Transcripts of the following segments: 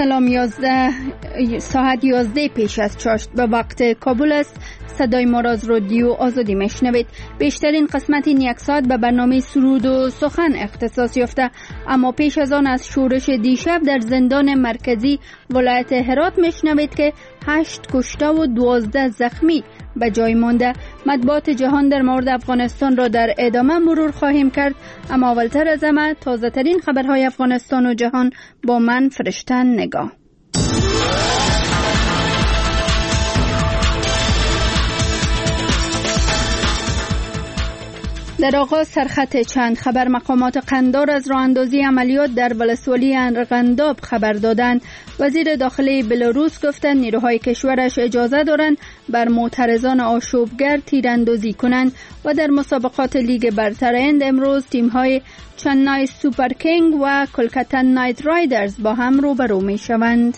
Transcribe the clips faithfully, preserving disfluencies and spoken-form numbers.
سلام. یازده ساعت یازده پیش از چاشت به وقت کابل است. صدای ما را از رادیو آزادی میشنوید. بیشترین قسمت این یک ساعت به برنامه سرود و سخن اختصاص یافته، اما پیش از آن از شورش دیشب در زندان مرکزی ولایت هرات میشنوید که هشت کشته و دوازده زخمی به جای مانده. مطبوعات جهان در مورد افغانستان را در ادامه مرور خواهیم کرد، اما اولتر از همه تازه ترین خبرهای افغانستان و جهان با من فرشته نگاه. در آغاز سرخط چند خبر. مقامات قندار از راه اندازی عملیات در ولسوالی ارغنداب خبر دادند. وزیر داخلی بلاروس گفتند نیروهای کشورش اجازه دارند بر معترضان آشوبگر تیراندازی کنند. و در مسابقات لیگ برتر هند امروز تیم‌های چنای سوپر کینگ و کلکتا نایت رایدرز با هم روبرو می‌شوند.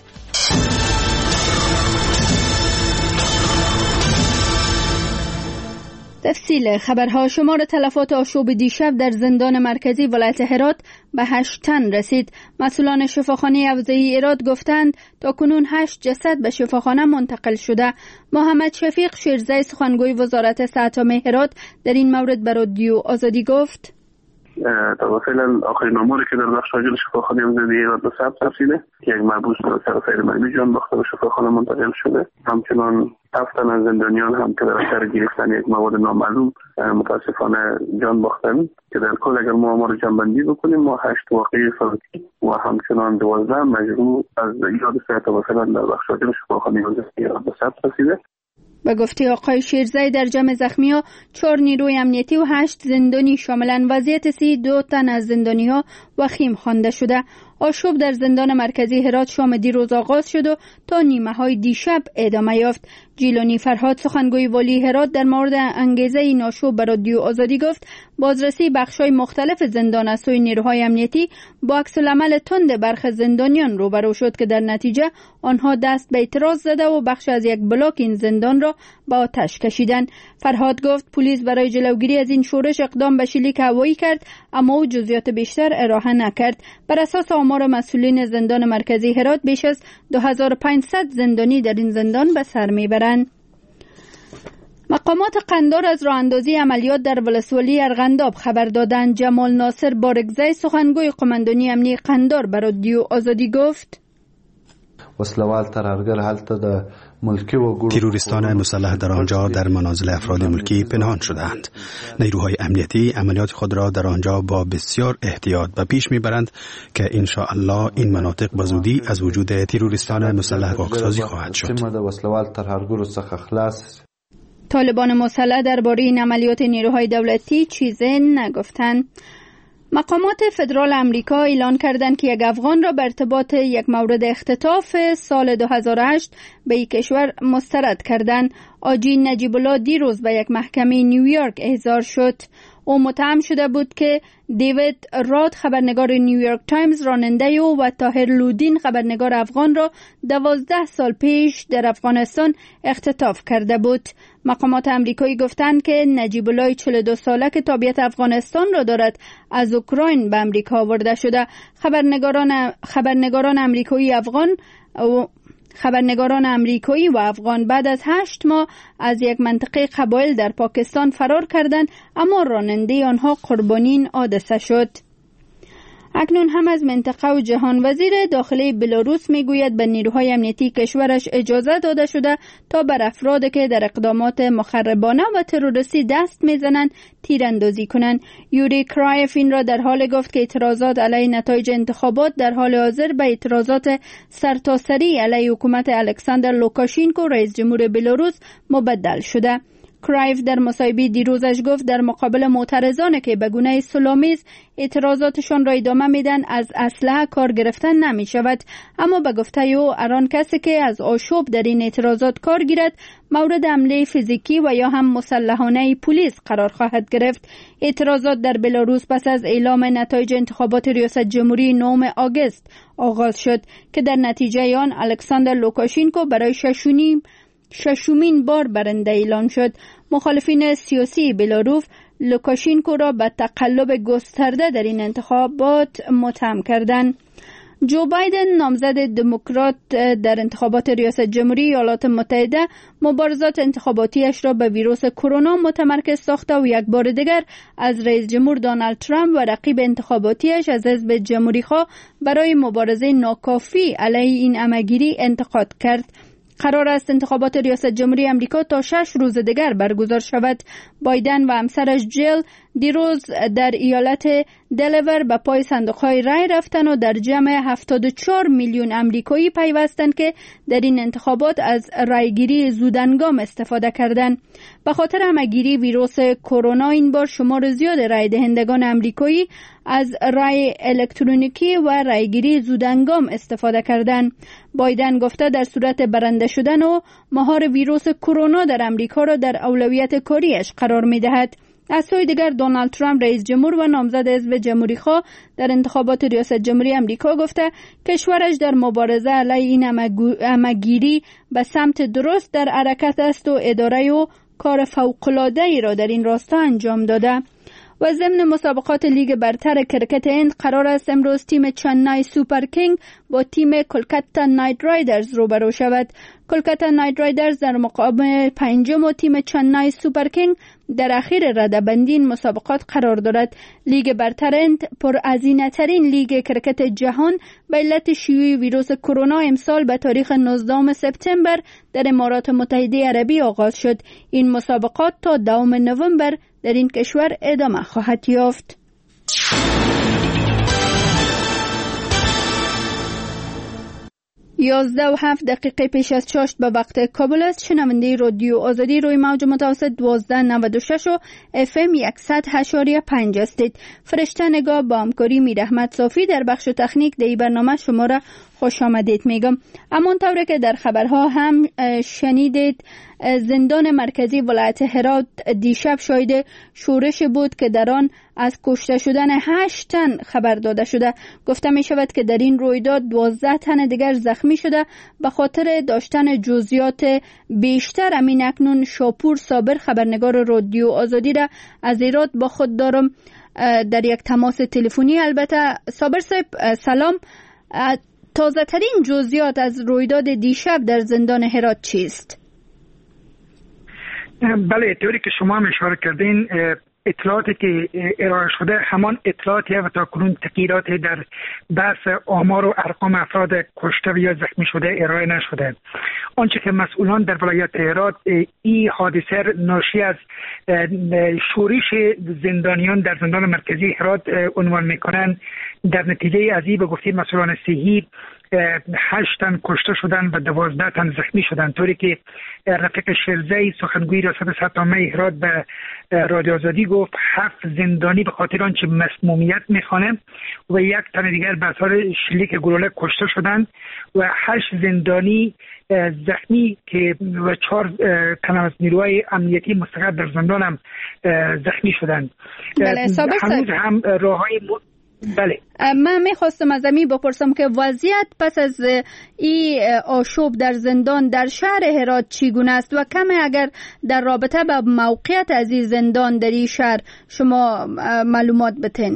تفصیل خبرها. شمار تلفات آشوب دیشب در زندان مرکزی ولایت هرات به هشت تن رسید. مسئولان شفاخانه حوزه‌ای هرات گفتند تاکنون هشت جسد به شفاخانه منتقل شده. محمد شفیق شیرزی سخنگوی وزارت صحت عامه هرات در این مورد به رادیو آزادی گفت: تا فعلا آخرین آماری که در بخش عاجل شفاخانه حوزه‌ای هرات به ثبت رسیده که یک محبوس سر سیر معنوی جان باخته به شفاخانه منتقل شده. همچنان هفت تن از زندانیان هم که در اثر گرفتن یک مواد نامعلوم متاسفانه جان باختند که در کل اگر ما آمار جمع‌بندی بکنیم ما هشت واقعی فوتی و همچنان دوازده مجروح از ایجاد صحت و فعلا در بخش عاجل شفاخانه حوزه‌ای هرات به ثبت رسیده. به گفته آقای شیرزی در جمع زخمی‌ها چهار نیروی امنیتی و هشت زندانی شاملن. وضعیت سی دو تن از زندانی‌ها وخیم خوانده شده. آشوب در زندان مرکزی هرات شام دیروز آغاز شد و تا نیمه های دیشب ادامه یافت. جیلانی فرهاد سخنگوی والی هرات در مورد انگیزه این آشوب به رادیو آزادی گفت بازرسی بخش‌های مختلف زندان از سوی نیروهای امنیتی با عکس‌العمل تند برخی زندانیان روبرو شد که در نتیجه آنها دست به اعتراض زده و بخش از یک بلاک این زندان را به آتش کشیدند. فرهاد گفت پلیس برای جلوگیری از این شورش اقدام به شلیک هوایی کرد، اما او جزئیات بیشتر ارائه نکرد. بر اساس آمار مسئولین زندان مرکزی هرات بیش از دو هزار و پانصد زندانی در این زندان به سر میبرند. مقامات قندار از راه اندازی عملیات در ولسوالی ارغنداب خبر دادند. جمال ناصر بارگزی سخنگوی قماندانی امنیتی قندار به رادیو آزادی گفت: وسلوال ترهرگر هلته د ملکی و تروریستان مسلح در آنجا در منازل افراد ملکی پنهان شدند. نیروهای امنیتی عملیات خود را در آنجا با بسیار احتیاط به پیش میبرند که ان شاء الله این مناطق به زودی از وجود تروریستان مسلح پاکسازی خواهد شد. طالبان مسلح درباره این عملیات نیروهای دولتی چیزی نگفتند. مقامات فدرال امریکا اعلان کردند که یک افغان را به ارتباط یک مورد اختطاف سال دو هزار و هشت به یک کشور مسترد کردند. آجی نجیب الله دیروز به یک محکمه نیویورک احضار شد. او متهم شده بود که دیوید راد خبرنگار نیویورک تایمز راننده او و طاهر لودین خبرنگار افغان را دوازده سال پیش در افغانستان اختطاف کرده بود. مقامات امریکایی گفتند که نجیب الله چهل و دو ساله که تابعیت افغانستان را دارد از اوکراین به امریکا آورده شده. خبرنگاران خبرنگاران امریکایی افغان و خبرنگاران امریکایی و افغان بعد از هشت ماه از یک منطقه قبایل در پاکستان فرار کردند، اما راننده آنها قربانی این حادثه شد. اکنون هم از منطقه و جهان. وزیر داخلی بلاروس میگوید به نیروهای امنیتی کشورش اجازه داده شده تا بر افرادی که در اقدامات مخربانه و تروریستی دست میزنند تیراندازی کنند. یوری کرایف این را در حال گفت که اعتراضات علیه نتایج انتخابات در حال حاضر به اعتراضات سرتاسری علیه حکومت الکساندر لوکاشینکو رئیس جمهور بلاروس مبدل شده. کرایف در مصاحبه دیروزش گفت در مقابل معترضانی که به گونه صلح‌آمیز اعتراضاتشان را ادامه میدن از اسلحه کار گرفتن نمی شود، اما به گفته او هر آن کسی که از آشوب در این اعتراضات کار گیرد مورد حمله فیزیکی و یا هم مسلحانه پلیس قرار خواهد گرفت. اعتراضات در بلاروس پس از اعلام نتایج انتخابات ریاست جمهوری نهم آگوست آغاز شد که در نتیجه آن الکساندر لوکاشینکو برای ششونیم ششمین بار برنده اعلام شد. مخالفین سیاسی بلاروس لوکاشینکو را به تقلب گسترده در این انتخابات متهم کردند. جو بایدن نامزد دموکرات در انتخابات ریاست جمهوری ایالات متحده مبارزات انتخاباتیش را به ویروس کرونا متمرکز ساخته و یک بار دیگر از رئیس جمهور دونالد ترامپ و رقیب انتخاباتیش از حزب جمهوری‌خواه برای مبارزه ناکافی علیه این همه‌گیری انتقاد کرد. قرار است انتخابات ریاست جمهوری امریکا تا شش روز دیگر برگزار شود. بایدن و همسرش جیل دیروز در ایالت دلور به پای صندوق‌های رای رفتن و در جمع هفتاد و چهار میلیون امریکایی پیوستند که در این انتخابات از رایگیری زودهنگام استفاده کردند. به خاطر همه‌گیری ویروس کرونا این بار شمار زیاد رای دهندگان امریکایی از رای الکترونیکی و رایگیری زودهنگام استفاده کردند. بایدن گفته در صورت برنده شدن و مهار ویروس کرونا در امریکا را در اولویت کاریش قرار می‌دهد. از سوی دیگر دونالد ترامپ رئیس جمهور و نامزد حزب جمهوری‌خواه در انتخابات ریاست جمهوری امریکا گفته کشورش در مبارزه علیه این همه‌گیری به سمت درست در حرکت است و اداره و کار فوق‌العاده‌ای را در این راستا انجام داده. و ضمن مسابقات لیگ برتر کرکت هند قرار است امروز تیم چنای سوپر کینگ با تیم کلکتا نایت رایدرز روبرو شود. کلکتا نایت رایدرز در مقابل پنجم و تیم چنای سوپر کینگ در اخیر رده‌بندی این مسابقات قرار دارد. لیگ برتر هند پر هزینه ترین لیگ کرکت جهان به علت شیوع ویروس کرونا امسال به تاریخ نوزدهم سپتامبر در امارات متحده عربی آغاز شد. این مسابقات تا دوم نوامبر در این کشور ادامه خواهد یافت. یازده و هفت دقیقه پیش از چاشت به وقت کابل است. شنونده رادیو آزادی روی موج متوسط دوازده نود و شش و اف ام صد و هشت و پنج هستید. فرشته نگاه با همکاری میر احمد صافی در بخش تکنیک در برنامه شما را خوش آمدید میگم. همانطور که در خبرها هم شنیدید زندان مرکزی ولایت هرات دیشب شاهد شورش بود که در آن از کشته شدن هشت تن خبر داده شده. گفته می شود که در این رویداد دوازده تن دیگر زخمی شده. به خاطر داشتن جزئیات بیشتر امین اکنون شاپور صابر خبرنگار رادیو آزادی را از هرات با خود دارم در یک تماس تلفنی. البته صابر صاحب سلام، تازه ترین جزئیات از رویداد دیشب در زندان هرات چیست؟ بله، طوری که شما هم اشاره کردین اطلاعاتی که ارائه شده همان اطلاعاتی و تا کنون تغییرات در بحث آمار و ارقام افراد کشته و یا زخمی شده ارائه نشده. آنچه که مسئولان در ولایت هرات این حادثه ناشی از شورش زندانیان در زندان مرکزی هرات عنوان میکنند، در نتیجه از این به گفته مسئولان صحی هشت تن کشته شدن و دوازده تن زخمی شدن، طوری که رفیق شرزهی سخنگوی ریاست سطح‌عامه هرات به رادیو آزادی گفت هفت زندانی به خاطر آنچه مسمومیت میخوانه و یک تن دیگر به اثر شلیک گلوله کشته شدند و هشت زندانی زخمی که و چهار تن از نیروهای امنیتی مستقر در زندان هم زخمی شدند. هنوز هم راههای م... بله، من میخواستم از امی بپرسم که وضعیت پس از این آشوب در زندان در شهر هرات چگونه است و کمی اگر در رابطه با موقعیت از این زندان در این شهر شما معلومات بتین.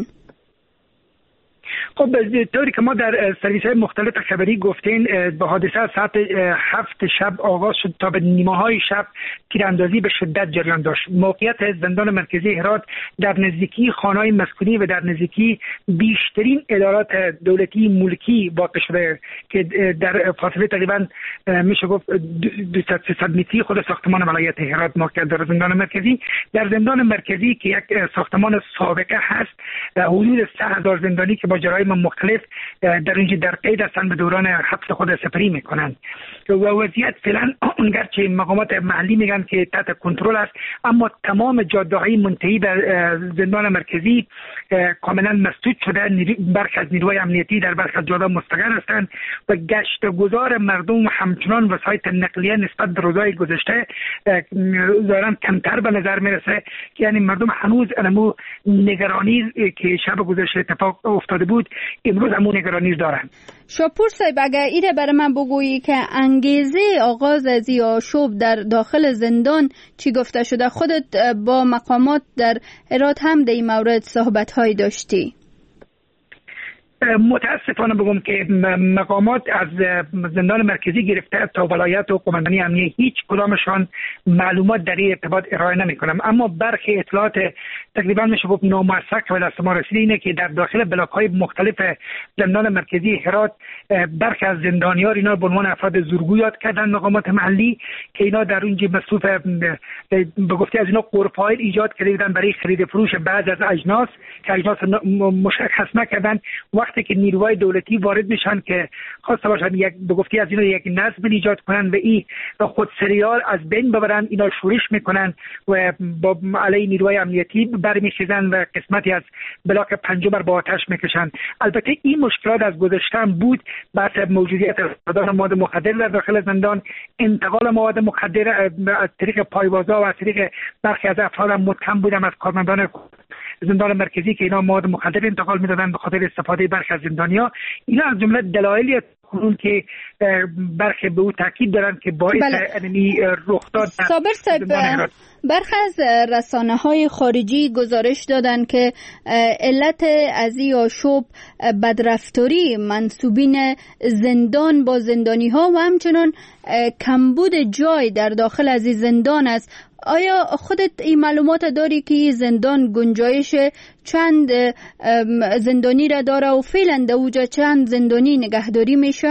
خب طوری که ما در سرویس های مختلف خبری گفتین، به حادثه از ساعت هفت شب آغاز شد تا به نیمه های شب تیراندازی به شدت جریان داشت. موقعیت زندان مرکزی هرات در نزدیکی خانه‌های مسکونی و در نزدیکی بیشترین ادارات دولتی ملکی واقع شده که در فاصله تقریبا میشه گفت دویست سیصد متری خود ساختمان ولایت هرات موقعیت در زندان مرکزی. در زندان مرکزی که یک ساختمان سابقه هست، حدود سه هزار زندانی که با جرایم مختلف در اینجا در قید هستند به دوران حبس خود سپری میکنند و وضعیت فعلا اونگرچه مقامات محلی میگن که تحت کنترل است، اما تمام جاده های منتهی به زندان مرکزی کاملا مسدود شده. برخی از نیروهای امنیتی در برخی از جاده مستقر هستند و گشت گذار مردم همچنان وسایط نقلیه نسبت به روزهای گذشته ظاهرا کمتر به نظر میرسه، یعنی مردم هنوز انمو نگرانی که شب گذشته اتفاق افتاده بود امروز همون نگرانی دارن. شاپور صاحب، اگر ایره برای من بگویی که انگیزه آغاز از این آشوب در داخل زندان چی گفته شده؟ خودت با مقامات در هرات هم در این مورد صحبت هایی داشتی؟ متاسفانه بگم که مقامات از زندان مرکزی گرفته تا ولایت و قماندانی امنیه هیچ کدامشان معلومات در این ارتباط ارائه نمی‌کنند، اما برخی اطلاعات تقریبا میشه گفت ناموثق به دست ما رسیده اینه که در داخل بلاک‌های مختلف زندان مرکزی هرات برخی از زندانیان اینا به عنوان افراد زورگو یاد کردن مقامات محلی که اینا در اونجا مصروف به گفته از اینا قرفایل ایجاد کرده بودن برای خرید فروش بعض از اجناس که اجناس مشخص نکردن. وقتی که نیروهای دولتی وارد میشن که خواسته باشن یک به گفته از اینا یک نظم ایجاد کنن و این خود سریال از بین ببرن، اینا شورش میکنن و با علیه نیروهای امنیتی برمیخیزن و قسمتی از بلاک پنجم بر با آتش میکشن. البته این مشکلات از گذشته بود، بحث موجودیت افراد مواد مخدر در داخل زندان، انتقال مواد مخدر از طریق پایوازا و از طریق برخی از افراد متهم بودن از کارمندان زندان مرکزی که اینا مواد مخدر انتقال میدادن به خاطر استفاده برخی از زندانیا. اینا از جمله دلایلی کنون که برخی به او تاکید دارن که باعث انمی رخ داد. صابر صاحب، برخی از رسانه‌های خارجی گزارش دادن که علت از این آشوب بدرفتاری منسوبین زندان با زندانی‌ها و همچنان کمبود جای در داخل از زندان است. آیا خودت این معلومات داری که این زندان گنجایش چند زندانی را داره و فعلا در اوجا چند زندانی نگهداری میشه؟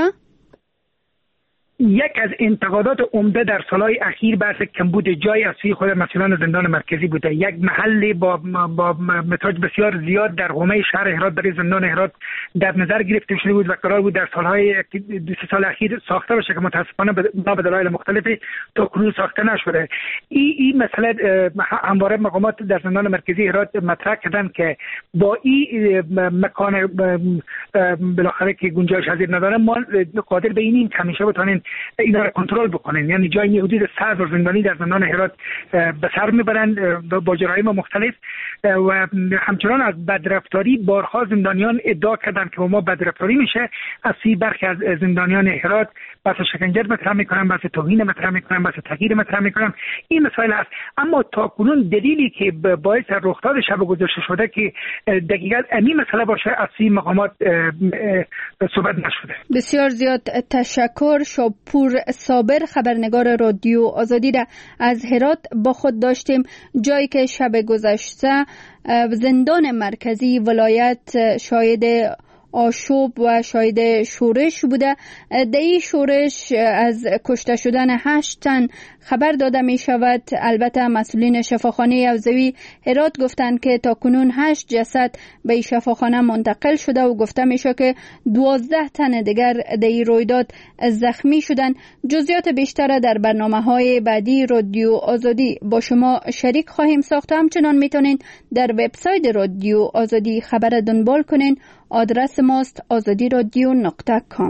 یک از انتقادات عمده در سالهای اخیر بحث کمبود جای از سوی خود مسئولان زندان مرکزی بوده. یک محل با با متراژ بسیار زیاد در حومه شهر هرات برای زندان هرات در نظر گرفته شده بود و قرار بود در سالهای دو سه سال اخیر ساخته بشه که متاسفانه به دلایل مختلفی تا کنون ساخته نشده. این این مسئله همواره مقامات در زندان مرکزی هرات مطرح کردن که با این مکان بالاخره که گنجایش حاضر نداره ما قادر به اینیم که همیشه بتونیم اینا را کنترل بکنن، یعنی جای حدود صد و زندانی در زندان هرات به سر میبرن با جرایم مختلف و همچنان از بدرفتاری بارها زندانیان ادعا کردن که ما بدرفتاری میشه از سی برخی از زندانیان هرات بحث شکنجه مطرح میکنن، بحث توهین مطرح میکنن، بحث تغییر مطرح میکنن. این مسائل است، اما تا کنون دلیلی که باعث رخداد شب گذشته شده که دقیقاً این مسئله باشه از سی مقامات صحبت نشده. بسیار زیاد تشکر. شاپور صابر خبرنگار رادیو آزادی را از هرات با خود داشتیم، جایی که شب گذشته زندان مرکزی ولایت شاهد آشوب و شاهد شورش بوده. در این شورش از کشته شدن هشت تن خبر داده می شود. البته مسئولین شفاخانه حوزوی هرات گفتند که تا کنون هشت جسد به شفاخانه منتقل شده و گفته می شود که دوازده تن دیگر در این رویداد زخمی شدند. جزئیات بیشتر در برنامه‌های بعدی رادیو آزادی با شما شریک خواهیم ساخت. همچنان میتونین در وبسایت رادیو آزادی خبر دنبال کنین. آدرس ماست آزادی رادیو نقطه کام.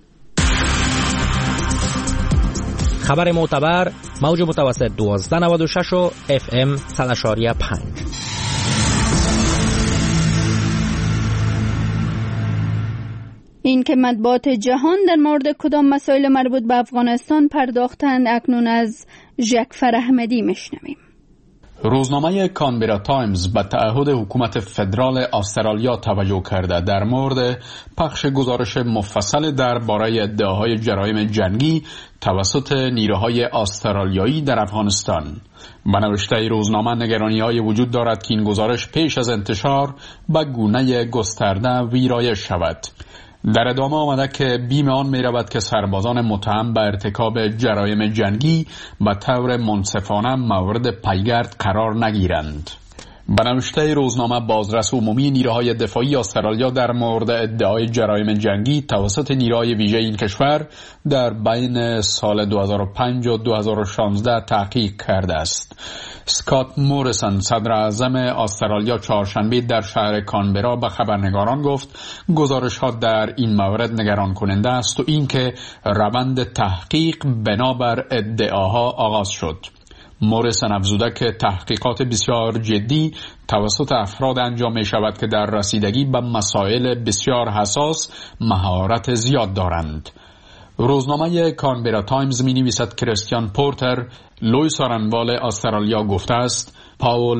خبر معتبر موج متوسط دوازده نود و شش و اف ام صد و پنج. این که مطبوعات جهان در مورد کدام مسائل مربوط به افغانستان پرداختند اکنون از ژکفر احمدی میشنویم. روزنامه کانبرا تایمز به تعهد حکومت فدرال استرالیا توجه کرده در مورد پخش گزارش مفصل درباره ادعاهای جرایم جنگی توسط نیروهای استرالیایی در افغانستان. به نوشته روزنامه نگرانی‌های وجود دارد که این گزارش پیش از انتشار به گونه گسترده ویرایش شود. در ادامه آمده که بیم آن می رود که سربازان متهم به ارتکاب جرایم جنگی به طور منصفانه مورد پیگرد قرار نگیرند. به نوشته روزنامه بازرس عمومی نیروهای دفاعی استرالیا در مورد ادعای جرایم جنگی توسط نیروهای ویژه این کشور در بین سال دو هزار و پنج و دو هزار و شانزده تحقیق کرده است. اسکات موریسون صدر اعظم استرالیا چهارشنبه در شهر کانبرا به خبرنگاران گفت گزارش ها در این مورد نگران کننده است و اینکه روند تحقیق بنابر ادعاها آغاز شد. موریسون افزوده که تحقیقات بسیار جدی توسط افراد انجام می شود که در رسیدگی به مسائل بسیار حساس مهارت زیاد دارند. روزنامه کانبرا تایمز می نویسد کریستیان پورتر لوی سارنوال استرالیا گفته است پاول